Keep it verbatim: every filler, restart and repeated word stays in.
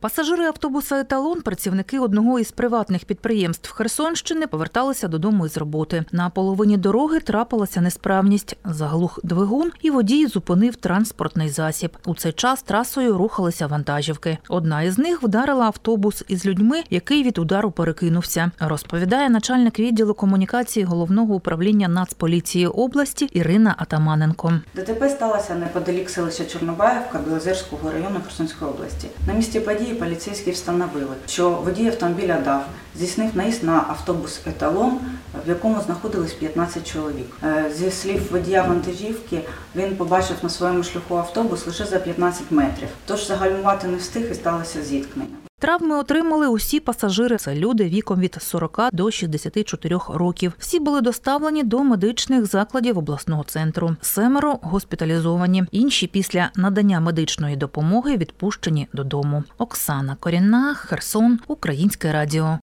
Пасажири автобуса «Еталон», працівники одного із приватних підприємств Херсонщини, поверталися додому із роботи. На половині дороги трапилася несправність. Заглух двигун і водій зупинив транспортний засіб. У цей час трасою рухалися вантажівки. Одна із них вдарила автобус із людьми, який від удару перекинувся, розповідає начальник відділу комунікації Головного управління Нацполіції області Ірина Атаманенко. ДТП сталося неподалік селища Чорнобаївка Білозерського району Херсонської області. На місці події поліцейські встановили, що водій автомобіля ДАФ здійснив наїзд на автобус «Еталон», в якому знаходилось п'ятнадцять чоловік. Зі слів водія вантажівки, він побачив на своєму шляху автобус лише за п'ятнадцять метрів. Тож загальмувати не встиг і сталося зіткнення. Травми отримали усі пасажири. Це люди віком від сорока до шістдесяти чотирьох років. Всі були доставлені до медичних закладів обласного центру. Семеро госпіталізовані. Інші після надання медичної допомоги відпущені додому. Оксана Корінна, Херсон, Українське радіо.